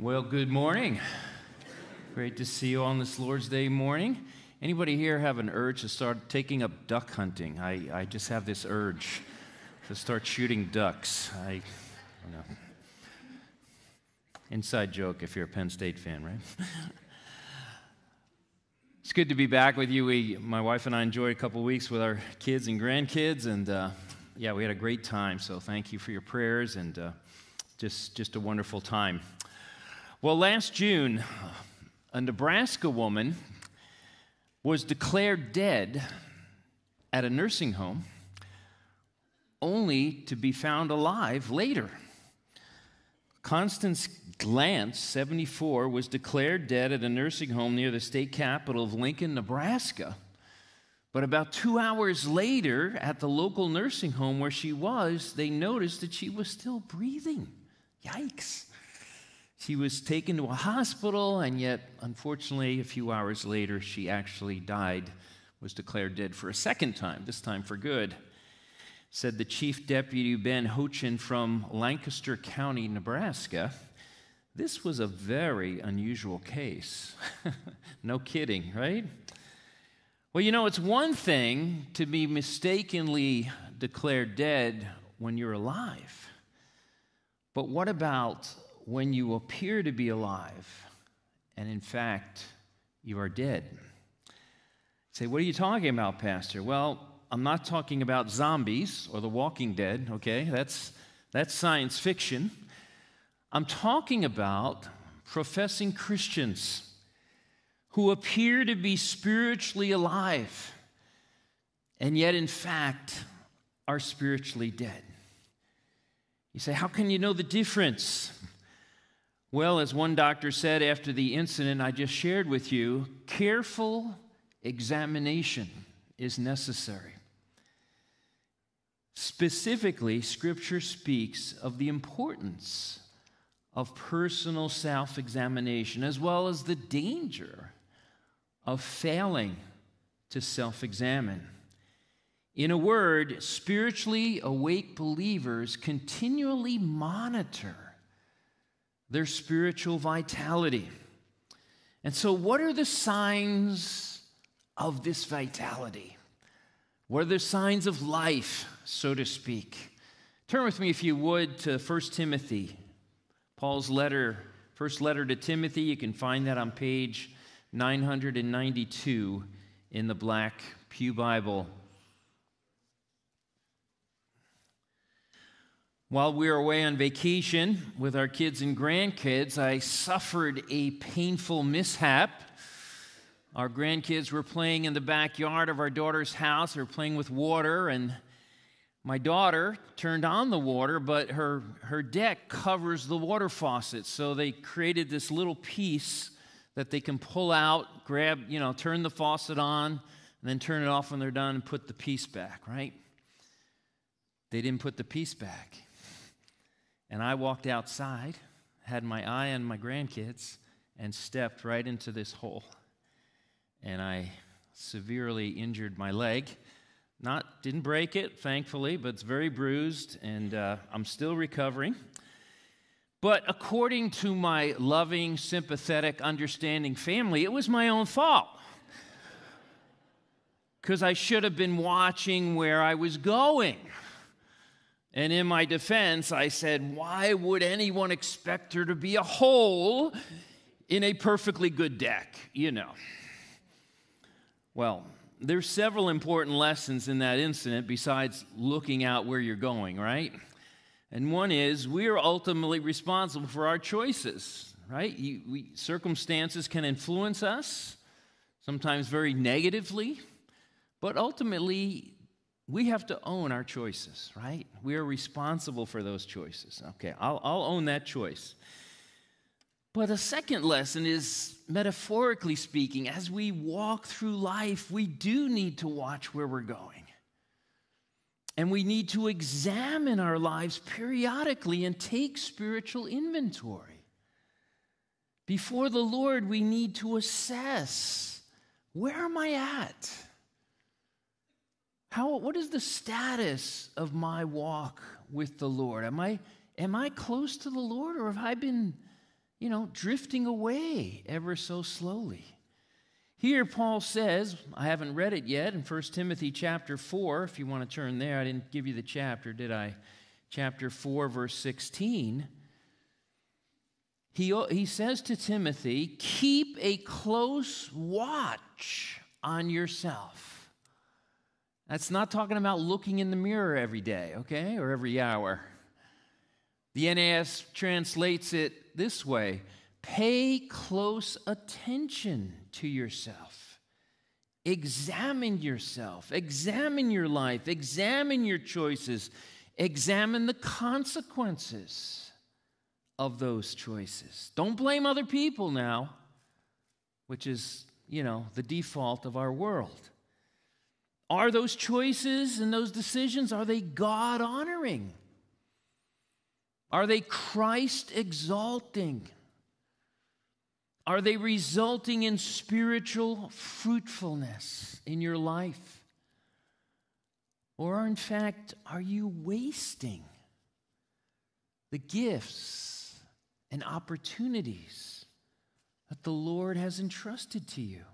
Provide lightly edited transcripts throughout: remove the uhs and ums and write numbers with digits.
Well, good morning. Great to see you on this Lord's Day morning. Anybody here have an urge to start taking up duck hunting? I just have this urge to start shooting ducks. I don't know. Inside joke if you're a Penn State fan, right? It's good to be back with you. My wife and I enjoyed a couple weeks with our kids and grandkids, and we had a great time. So thank you for your prayers, and just a wonderful time. Well, last June, a Nebraska woman was declared dead at a nursing home, only to be found alive later. Constance Glantz, 74, was declared dead at a nursing home near the state capital of Lincoln, Nebraska. But about 2 hours later, at the local nursing home where she was, they noticed that she was still breathing. Yikes. She was taken to a hospital, and yet, unfortunately, a few hours later, she actually died, was declared dead for a second time, this time for good. Said the Chief Deputy Ben Hochin from Lancaster County, Nebraska. This was a very unusual case. No kidding, right? Well, you know, it's one thing to be mistakenly declared dead when you're alive. But what about when you appear to be alive and, in fact, you are dead? You say, what are you talking about, Pastor? Well, I'm not talking about zombies or the Walking Dead, okay? That's science fiction. I'm talking about professing Christians who appear to be spiritually alive and yet, in fact, are spiritually dead. You say, how can you know the difference? Well, as one doctor said after the incident I just shared with you, careful examination is necessary. Specifically, Scripture speaks of the importance of personal self-examination, as well as the danger of failing to self-examine. In a word, spiritually awake believers continually monitor their spiritual vitality. And so, what are the signs of this vitality? What are the signs of life, so to speak? Turn with me, if you would, to 1 Timothy. Paul's letter, first letter to Timothy. You can find that on page 992 in the Black Pew Bible. While we were away on vacation with our kids and grandkids, I suffered a painful mishap. Our grandkids were playing in the backyard of our daughter's house. They were playing with water, and my daughter turned on the water, but her deck covers the water faucet. So they created this little piece that they can pull out, grab, turn the faucet on, and then turn it off when they're done and put the piece back, right? They didn't put the piece back. And I walked outside, had my eye on my grandkids, and stepped right into this hole. And I severely injured my leg. Didn't break it, thankfully, but it's very bruised, and I'm still recovering. But according to my loving, sympathetic, understanding family, it was my own fault. Because I should have been watching where I was going. And in my defense, I said, why would anyone expect there to be a hole in a perfectly good deck, Well, there's several important lessons in that incident besides looking out where you're going, right? And one is we are ultimately responsible for our choices, right? Circumstances can influence us, sometimes very negatively, but ultimately we have to own our choices, right? We are responsible for those choices. Okay, I'll own that choice. But a second lesson is, metaphorically speaking, as we walk through life, we do need to watch where we're going. And we need to examine our lives periodically and take spiritual inventory. Before the Lord, we need to assess, where am I at? What is the status of my walk with the Lord? Am I close to the Lord, or have I been drifting away ever so slowly. Here Paul says, I haven't read it yet, in 1 Timothy chapter 4, if you want to turn there. I didn't give you the chapter, did I? Chapter 4, verse 16. He says to Timothy, keep a close watch on yourself. That's not talking about looking in the mirror every day, okay, or every hour. The NAS translates it this way: pay close attention to yourself. Examine yourself. Examine your life. Examine your choices. Examine the consequences of those choices. Don't blame other people now, which is, the default of our world. Are those choices and those decisions, are they God-honoring? Are they Christ-exalting? Are they resulting in spiritual fruitfulness in your life? Or, in fact, are you wasting the gifts and opportunities that the Lord has entrusted to you?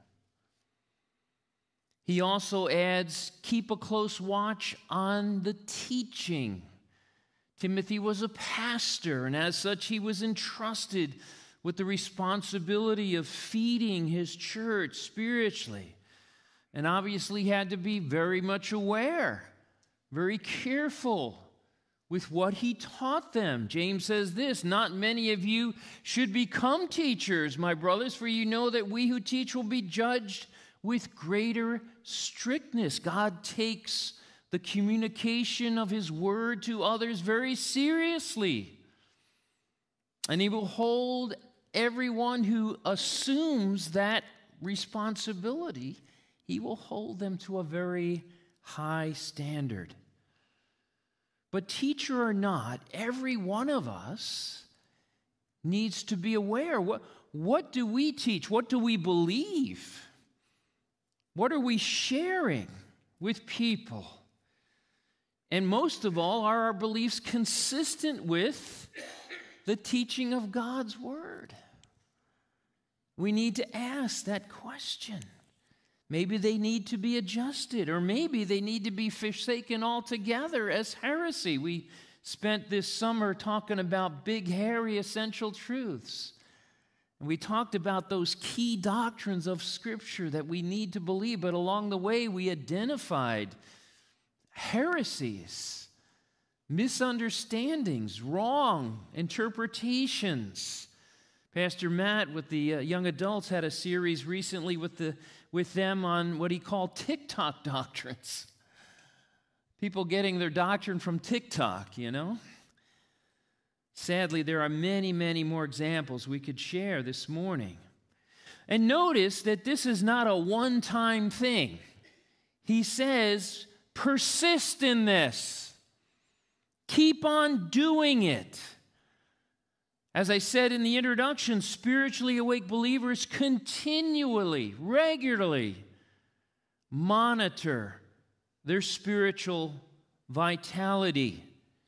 He also adds, keep a close watch on the teaching. Timothy was a pastor, and as such, he was entrusted with the responsibility of feeding his church spiritually. And obviously had to be very much aware, very careful with what he taught them. James says this, not many of you should become teachers, my brothers, for you know that we who teach will be judged with greater strictness. God takes the communication of his word to others very seriously. And he will hold everyone who assumes that responsibility, he will hold them to a very high standard. But teacher or not, every one of us needs to be aware. What do we teach? What do we believe? What are we sharing with people? And most of all, are our beliefs consistent with the teaching of God's Word? We need to ask that question. Maybe they need to be adjusted, or maybe they need to be forsaken altogether as heresy. We spent this summer talking about big, hairy, essential truths. And we talked about those key doctrines of Scripture that we need to believe, but along the way we identified heresies, misunderstandings, wrong interpretations. Pastor Matt with the young adults had a series recently with them on what he called TikTok doctrines. People getting their doctrine from TikTok, Sadly, there are many, many more examples we could share this morning. And notice that this is not a one-time thing. He says, persist in this. Keep on doing it. As I said in the introduction, spiritually awake believers continually, regularly monitor their spiritual vitality.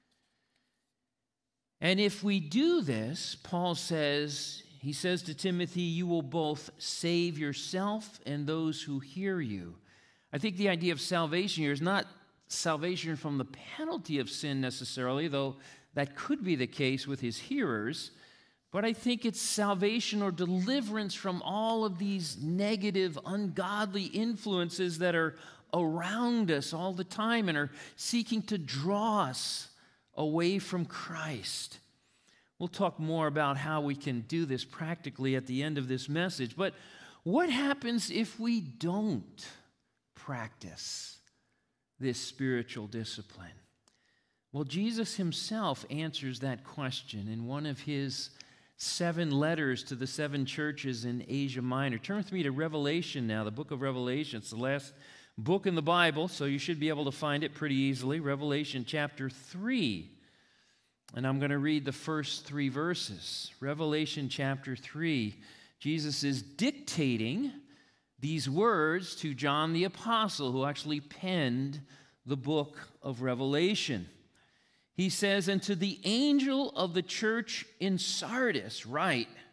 And if we do this, Paul says, he says to Timothy, you will both save yourself and those who hear you. I think the idea of salvation here is not salvation from the penalty of sin necessarily, though that could be the case with his hearers, but I think it's salvation or deliverance from all of these negative, ungodly influences that are around us all the time and are seeking to draw us away from Christ. We'll talk more about how we can do this practically at the end of this message, but what happens if we don't practice this spiritual discipline? Well, Jesus himself answers that question in one of his 7 letters to the 7 churches in Asia Minor. Turn with me to Revelation now, the book of Revelation. It's the last book in the Bible, so you should be able to find it pretty easily. Revelation chapter 3. And I'm going to read the first 3 verses. Revelation chapter 3. Jesus is dictating these words to John the Apostle, who actually penned the book of Revelation. He says, and to the angel of the church in Sardis, write,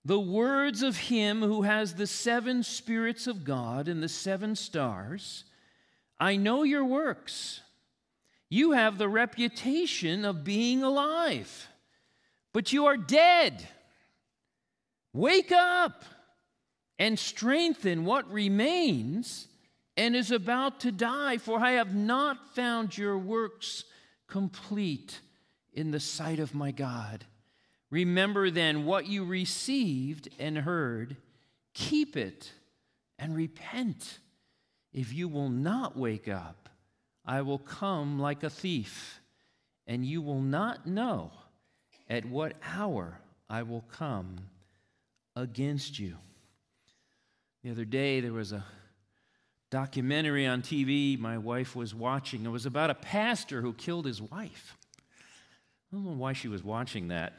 The words of him who has the 7 spirits of God and the 7 stars, I know your works. You have the reputation of being alive, but you are dead. Wake up and strengthen what remains and is about to die, for I have not found your works complete in the sight of my God. Remember then what you received and heard, keep it and repent. If you will not wake up, I will come like a thief, and you will not know at what hour I will come against you. The other day there was a documentary on TV my wife was watching. It was about a pastor who killed his wife. I don't know why she was watching that.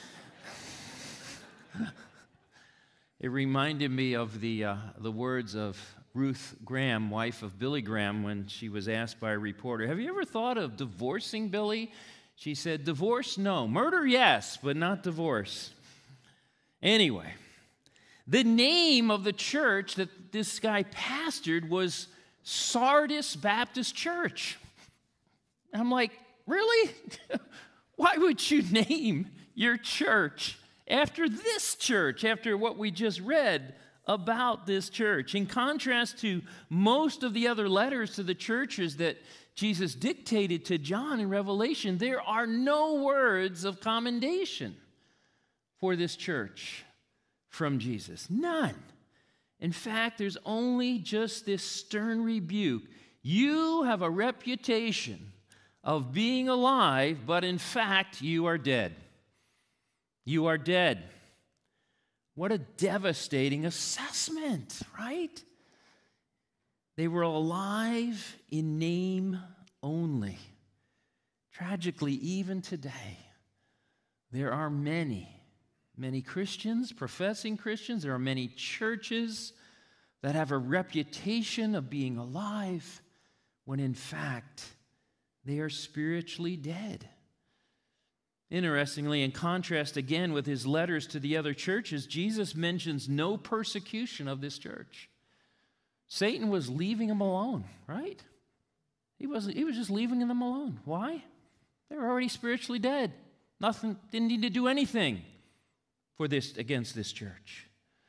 It reminded me of the words of Ruth Graham, wife of Billy Graham, when she was asked by a reporter, have you ever thought of divorcing Billy? She said, divorce, no. Murder, yes, but not divorce. Anyway, the name of the church that this guy pastored was Sardis Baptist Church. I'm like, really? Why would you name your church after this church, after what we just read about this church? In contrast to most of the other letters to the churches that Jesus dictated to John in Revelation, there are no words of commendation for this church from Jesus. None. In fact, there's only just this stern rebuke. You have a reputation of being alive, but in fact, you are dead. You are dead. What a devastating assessment, right? They were alive in name only. Tragically, even today, there are many Christians, professing Christians, there are many churches that have a reputation of being alive when in fact they are spiritually dead. Interestingly, in contrast again with his letters to the other churches, Jesus mentions no persecution of this church. Satan was leaving them alone, right? He was just leaving them alone. Why? They were already spiritually dead. Didn't need to do anything against this church.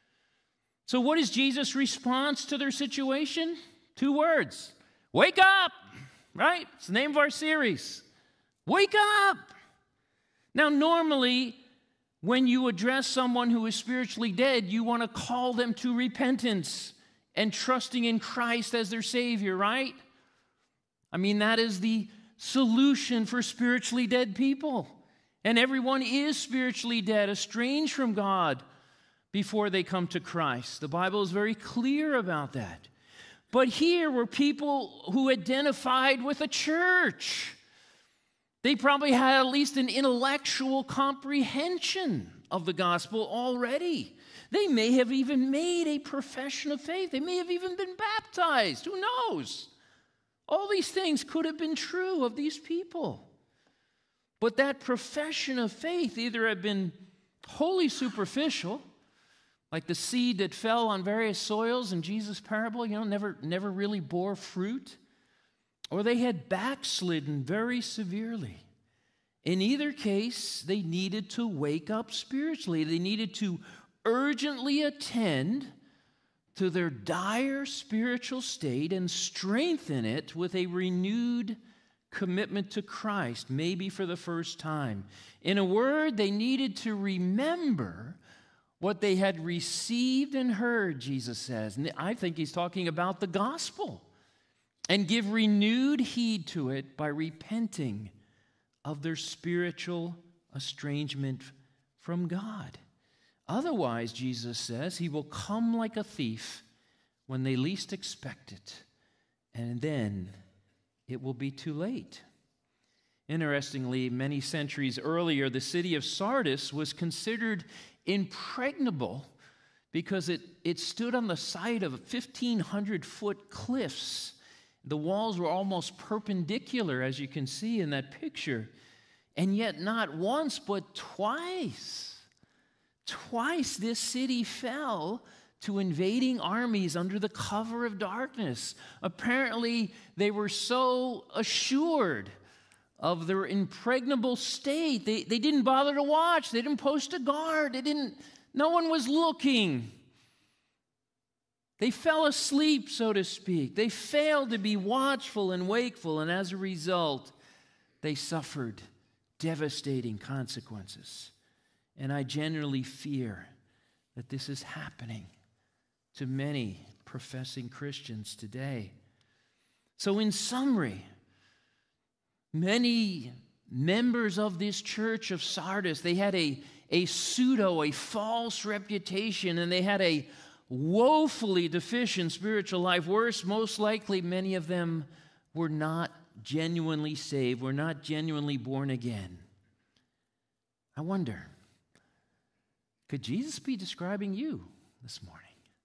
So what is Jesus' response to their situation? 2 words. Wake up, right? It's the name of our series. Wake up. Now, normally, when you address someone who is spiritually dead, you want to call them to repentance and trusting in Christ as their Savior, right? I mean, that is the solution for spiritually dead people. And everyone is spiritually dead, estranged from God before they come to Christ. The Bible is very clear about that. But here were people who identified with a church. They probably had at least an intellectual comprehension of the gospel already. They may have even made a profession of faith. They may have even been baptized. Who knows? All these things could have been true of these people. But that profession of faith either had been wholly superficial, like the seed that fell on various soils in Jesus' parable, never really bore fruit, or they had backslidden very severely. In either case, they needed to wake up spiritually. They needed to urgently attend to their dire spiritual state and strengthen it with a renewed commitment to Christ, maybe for the first time. In a word, they needed to remember what they had received and heard, Jesus says. And I think he's talking about the gospel. And give renewed heed to it by repenting of their spiritual estrangement from God. Otherwise, Jesus says, he will come like a thief when they least expect it, and then it will be too late. Interestingly, many centuries earlier, the city of Sardis was considered impregnable because it stood on the side of 1,500-foot cliffs. The walls were almost perpendicular, as you can see in that picture. And yet not once, but twice, Twice this city fell to invading armies under the cover of darkness. Apparently, they were so assured of their impregnable state, they didn't bother to watch. They didn't post a guard. No one was looking. They fell asleep, so to speak. They failed to be watchful and wakeful, and as a result, they suffered devastating consequences. And I genuinely fear that this is happening to many professing Christians today. So in summary, many members of this church of Sardis, they had a false reputation, and they had a woefully deficient spiritual life. Worse, most likely many of them were not genuinely saved, were not genuinely born again. I wonder, could Jesus be describing you this morning?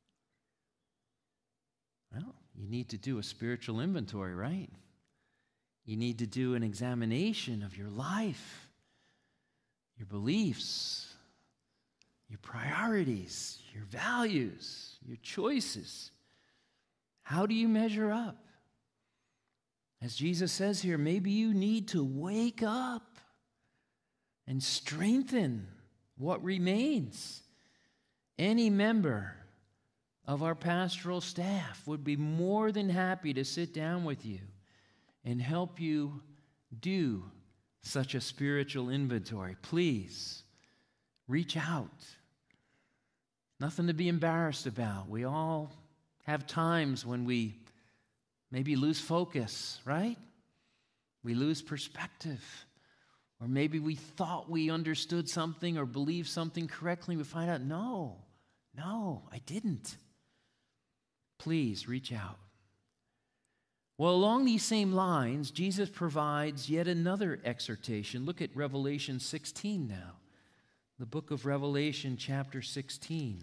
Well, you need to do a spiritual inventory, right? You need to do an examination of your life, your beliefs, your priorities, your values, your choices. How do you measure up? As Jesus says here, maybe you need to wake up and strengthen what remains. Any member of our pastoral staff would be more than happy to sit down with you and help you do such a spiritual inventory. Please, reach out. Nothing to be embarrassed about. We all have times when we maybe lose focus, right? We lose perspective. Or maybe we thought we understood something or believed something correctly. We find out, no, I didn't. Please reach out. Well, along these same lines, Jesus provides yet another exhortation. Look at Revelation 16 now. The book of Revelation, chapter 16.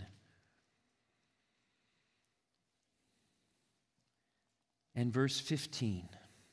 And verse 15.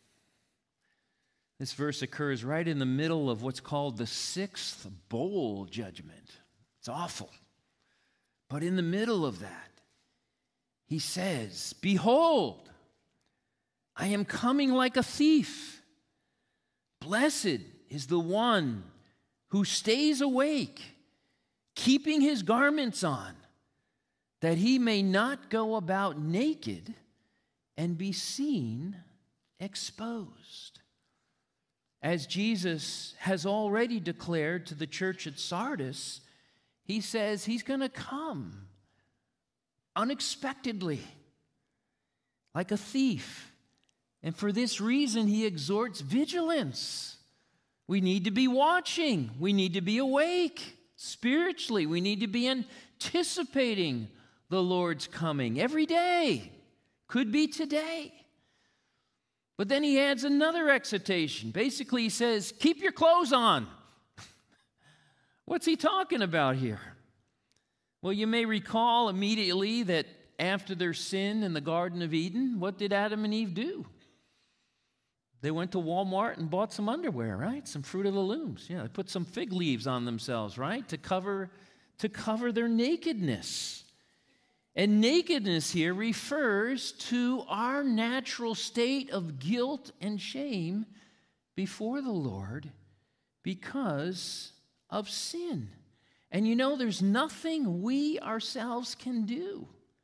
This verse occurs right in the middle of what's called the sixth bowl judgment. It's awful. But in the middle of that, he says, "Behold, I am coming like a thief. Blessed is the one who stays awake, keeping his garments on, that he may not go about naked and be seen exposed." As Jesus has already declared to the church at Sardis, he says he's going to come unexpectedly, like a thief. And for this reason, he exhorts vigilance. We need to be watching. We need to be awake spiritually. We need to be anticipating the Lord's coming every day. Could be today. But then he adds another exhortation. Basically, he says, keep your clothes on. What's he talking about here? Well, you may recall immediately that after their sin in the Garden of Eden, what did Adam and Eve do? They went to Walmart and bought some underwear, right? Some Fruit of the Looms. Yeah, they put some fig leaves on themselves, right? To cover their nakedness. And nakedness here refers to our natural state of guilt and shame before the Lord because of sin. And you know, there's nothing we ourselves can do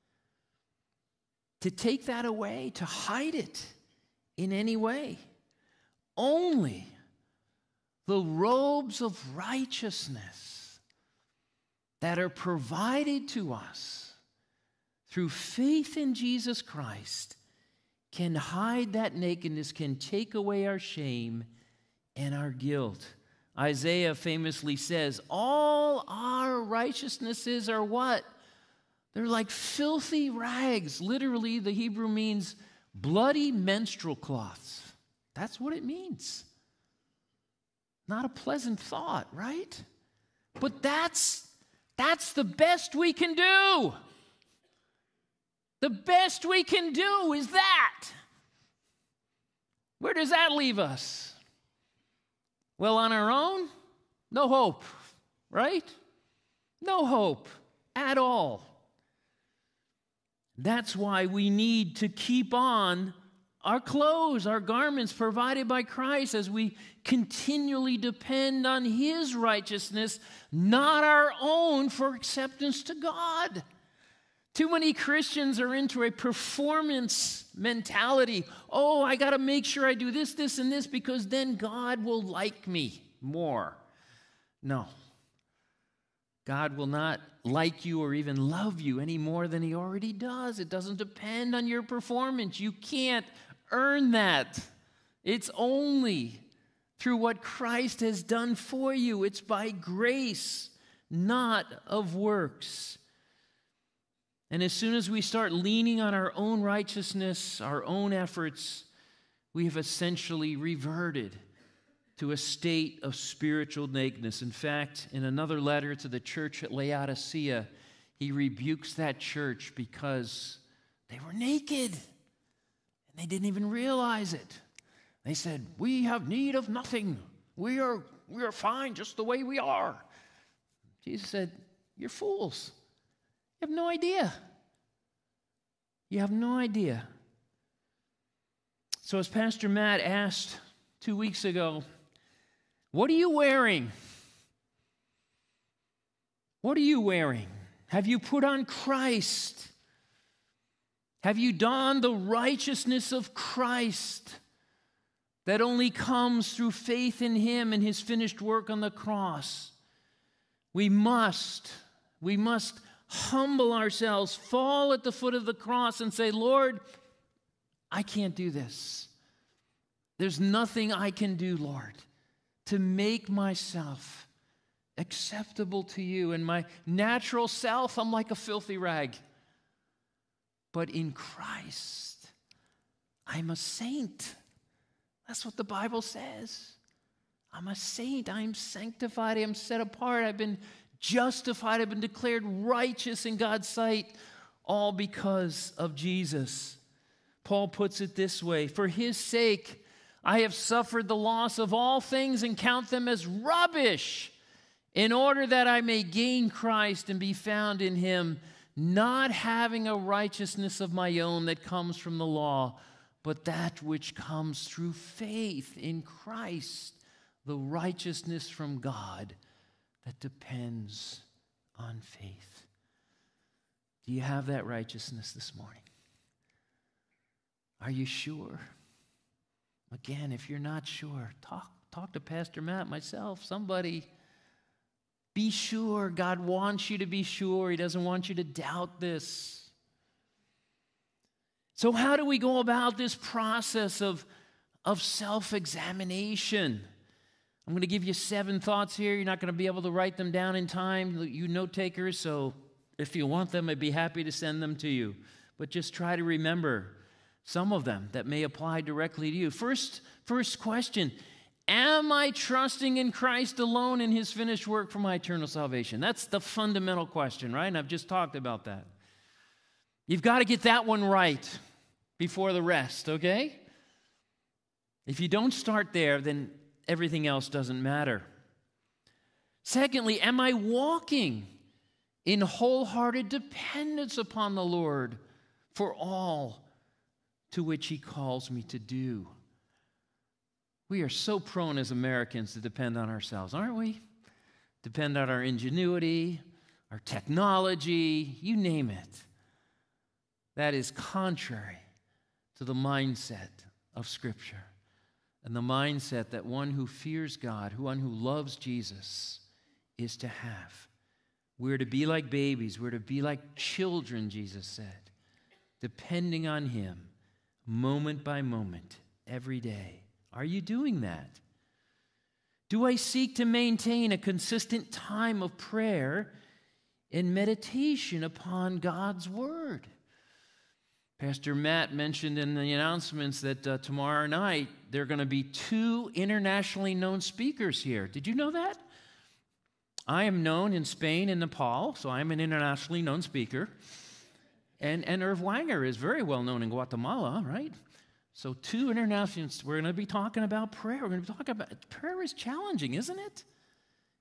to take that away, to hide it in any way. Only the robes of righteousness that are provided to us through faith in Jesus Christ can hide that nakedness, can take away our shame and our guilt. Isaiah famously says, all our righteousnesses are what? They're like filthy rags. Literally, the Hebrew means bloody menstrual cloths. That's what it means. Not a pleasant thought, right? But that's the best we can do. The best we can do is that. Where does that leave us? Well, on our own, no hope, right? No hope at all. That's why we need to keep on our clothes, our garments provided by Christ as we continually depend on His righteousness, not our own, for acceptance to God. Too many Christians are into a performance mentality. Oh, I got to make sure I do this, this, and this because then God will like me more. No. God will not like you or even love you any more than He already does. It doesn't depend on your performance. You can't earn that. It's only through what Christ has done for you. It's by grace, not of works. And as soon as we start leaning on our own righteousness, our own efforts, we have essentially reverted to a state of spiritual nakedness. In fact, in another letter to the church at Laodicea, he rebukes that church because they were naked and they didn't even realize it. They said, "We have need of nothing. We are fine just the way we are." Jesus said, "You're fools. You have no idea. You have no idea." So as Pastor Matt asked 2 weeks ago, what are you wearing? What are you wearing? Have you put on Christ? Have you donned the righteousness of Christ that only comes through faith in Him and His finished work on the cross? We must humble ourselves, fall at the foot of the cross and say, "Lord, I can't do this. There's nothing I can do, Lord, to make myself acceptable to you. In my natural self, I'm like a filthy rag. But in Christ, I'm a saint." That's what the Bible says. I'm a saint. I'm sanctified. I'm set apart. I've been justified. I've been declared righteous in God's sight, all because of Jesus. Paul puts it this way: "For His sake, I have suffered the loss of all things and count them as rubbish, in order that I may gain Christ and be found in Him, not having a righteousness of my own that comes from the law, but that which comes through faith in Christ, the righteousness from God that depends on faith." Do you have that righteousness this morning? Are you sure? Again, if you're not sure, talk to Pastor Matt, myself, somebody. Be sure. God wants you to be sure. He doesn't want you to doubt this. So how do we go about this process of self-examination? I'm going to give you 7 thoughts here. You're not going to be able to write them down in time, you note takers, so if you want them, I'd be happy to send them to you. But just try to remember some of them that may apply directly to you. First question: am I trusting in Christ alone in His finished work for my eternal salvation? That's the fundamental question, right? And I've just talked about that. You've got to get that one right before the rest, okay? If you don't start there, then everything else doesn't matter. Secondly, am I walking in wholehearted dependence upon the Lord for all to which He calls me to do? We are so prone as Americans to depend on ourselves, aren't we? Depend on our ingenuity, our technology, you name it. That is contrary to the mindset of Scripture and the mindset that one who fears God, one who loves Jesus, is to have. We're to be like babies. We're to be like children, Jesus said, depending on Him moment by moment, every day. Are you doing that? Do I seek to maintain a consistent time of prayer and meditation upon God's Word? Pastor Matt mentioned in the announcements that tomorrow night there are going to be 2 internationally known speakers here. Did you know that? I am known in Spain and Nepal, so I'm an internationally known speaker. And Irv Wanger is very well known in Guatemala, right? So 2 internationals. We're going to be talking about prayer. We're going to be talking about prayer is challenging, isn't it?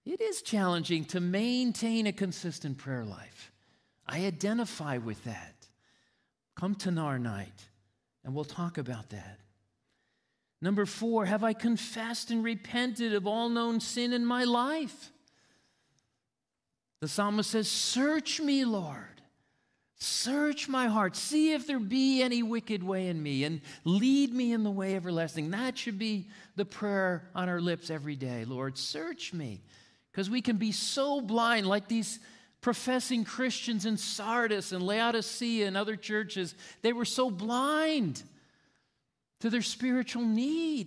It is challenging to maintain a consistent prayer life. I identify with that. Come to our night, and we'll talk about that. Number 4, have I confessed and repented of all known sin in my life? The psalmist says, search me, Lord. Search my heart. See if there be any wicked way in me, and lead me in the way everlasting. That should be the prayer on our lips every day. Lord, search me. Because we can be so blind, like these professing Christians in Sardis and Laodicea and other churches. They were so blind to their spiritual need.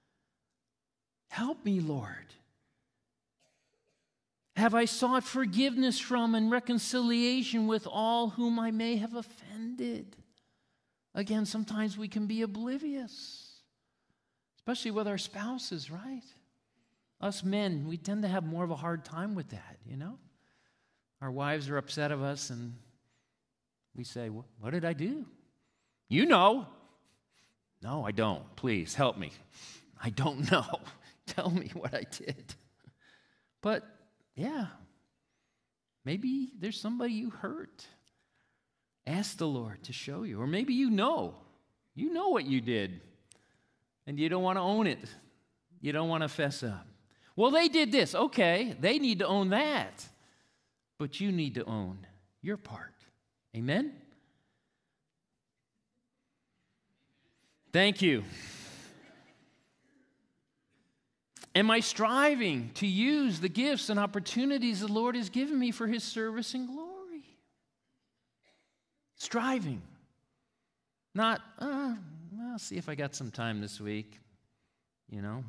Help me, Lord. Have I sought forgiveness from and reconciliation with all whom I may have offended? Again, sometimes we can be oblivious, especially with our spouses, right? Us men, we tend to have more of a hard time with that, you know? Our wives are upset of us, and we say, what did I do? You know. No, I don't. Please, help me. I don't know. Tell me what I did. But yeah, maybe there's somebody you hurt. Ask the Lord to show you. Or maybe you know what you did, and you don't want to own it. You don't want to fess up. Well, they did this. Okay, they need to own that. But you need to own your part. Amen? Thank you. Am I striving to use the gifts and opportunities the Lord has given me for His service and glory? Striving. Not, I'll see if I got some time this week, you know.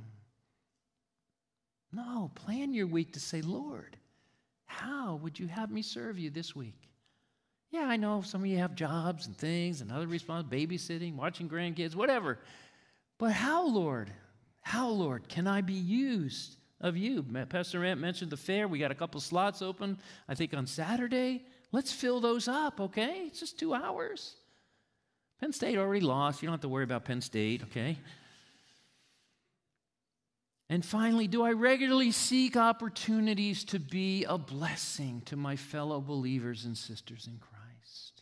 No, plan your week to say, Lord, how would you have me serve you this week? Yeah, I know some of you have jobs and things and other responsibilities, babysitting, watching grandkids, whatever. But how, Lord? How, Lord, can I be used of you? Pastor Ant mentioned the fair. We got a couple slots open, I think, on Saturday. Let's fill those up, okay? It's just 2 hours. Penn State already lost. You don't have to worry about Penn State, okay? And finally, do I regularly seek opportunities to be a blessing to my fellow believers and sisters in Christ?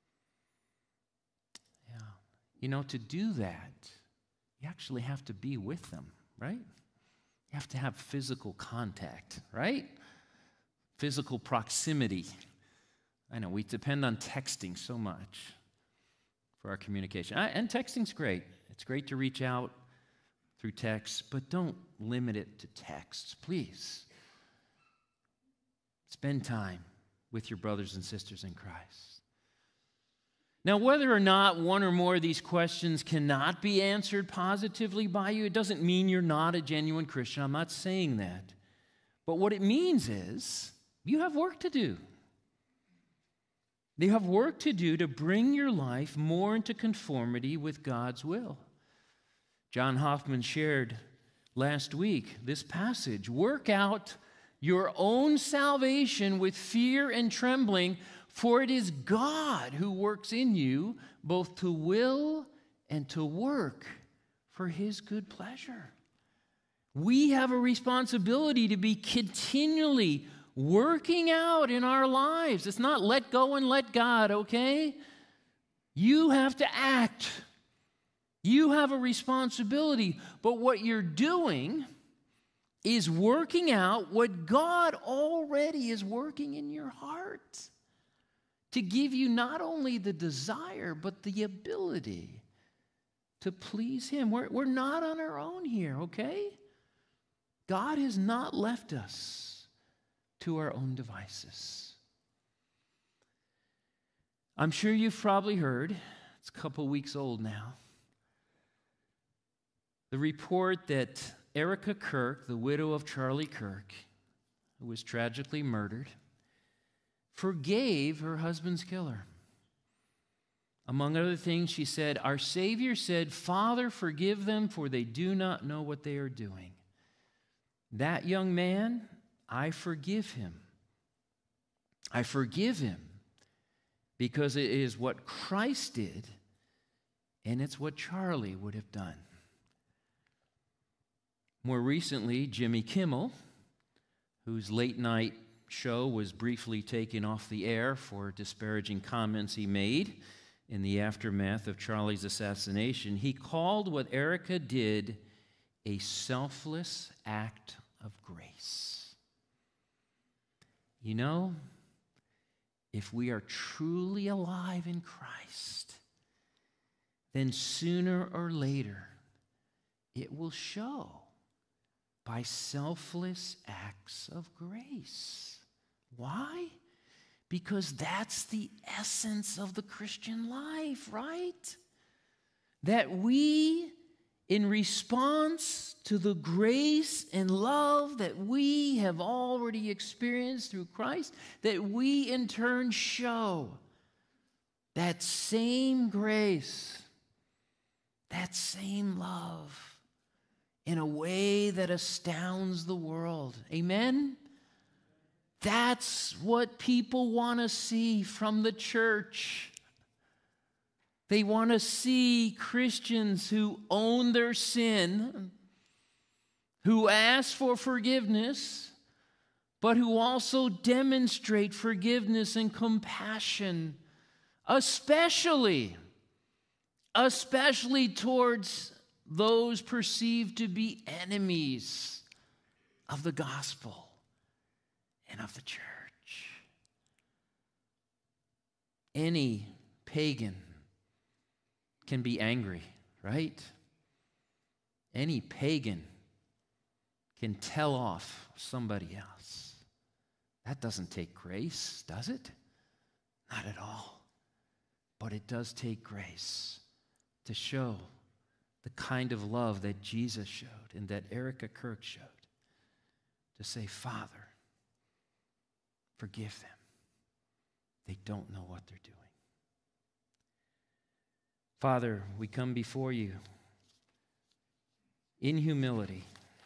Yeah. You know, to do that, you actually have to be with them, right? You have to have physical contact, right? Physical proximity. I know we depend on texting so much for our communication. And texting's great. It's great to reach out through text, but don't limit it to texts, please. Spend time with your brothers and sisters in Christ. Now, whether or not one or more of these questions cannot be answered positively by you, it doesn't mean you're not a genuine Christian. I'm not saying that. But what it means is you have work to do. You have work to do to bring your life more into conformity with God's will. John Hoffman shared last week this passage. Work out your own salvation with fear and trembling, for it is God who works in you both to will and to work for His good pleasure. We have a responsibility to be continually working out in our lives. It's not let go and let God, okay? You have to act. You have a responsibility, but what you're doing is working out what God already is working in your heart to give you not only the desire, but the ability to please Him. We're not on our own here, okay? God has not left us to our own devices. I'm sure you've probably heard, it's a couple weeks old now, the report that Erica Kirk, the widow of Charlie Kirk, who was tragically murdered, forgave her husband's killer. Among other things, she said, "Our Savior said, 'Father, forgive them, for they do not know what they are doing.' That young man, I forgive him. I forgive him because it is what Christ did, and it's what Charlie would have done." More recently, Jimmy Kimmel, whose late night show was briefly taken off the air for disparaging comments he made in the aftermath of Charlie's assassination, he called what Erica did a selfless act of grace. You know, if we are truly alive in Christ, then sooner or later it will show by selfless acts of grace. Why? Because that's the essence of the Christian life, right? That we, in response to the grace and love that we have already experienced through Christ, that we in turn show that same grace, that same love in a way that astounds the world. Amen? That's what people want to see from the church. They want to see Christians who own their sin, who ask for forgiveness, but who also demonstrate forgiveness and compassion, especially towards those perceived to be enemies of the gospel and of the church. Any pagan can be angry, right? Any pagan can tell off somebody else. That doesn't take grace, does it? Not at all. But it does take grace to show the kind of love that Jesus showed and that Erica Kirk showed. To say, Father, forgive them. They don't know what they're doing. Father, we come before you in humility,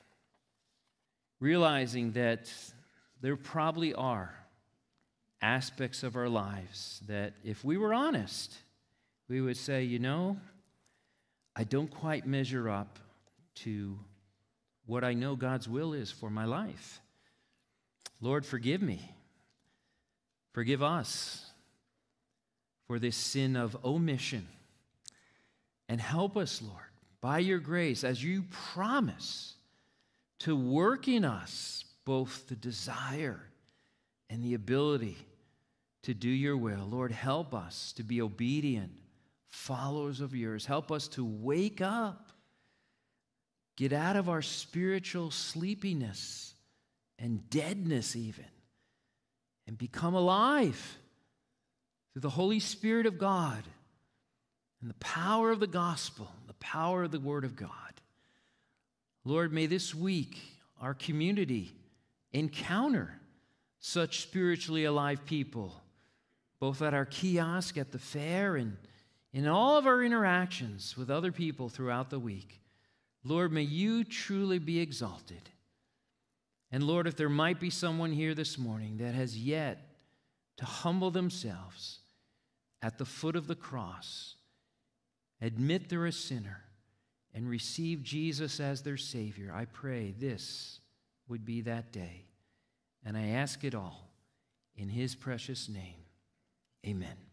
realizing that there probably are aspects of our lives that if we were honest, we would say, you know, I don't quite measure up to what I know God's will is for my life. Lord, forgive me. Forgive us for this sin of omission. And help us, Lord, by your grace, as you promise, to work in us both the desire and the ability to do your will. Lord, help us to be obedient followers of yours. Help us to wake up, get out of our spiritual sleepiness and deadness even, and become alive through the Holy Spirit of God and the power of the gospel, the power of the Word of God. Lord, may this week our community encounter such spiritually alive people, both at our kiosk, at the fair, and in all of our interactions with other people throughout the week. Lord, may you truly be exalted. And Lord, if there might be someone here this morning that has yet to humble themselves at the foot of the cross, admit they're a sinner, and receive Jesus as their Savior, I pray this would be that day. And I ask it all in His precious name. Amen.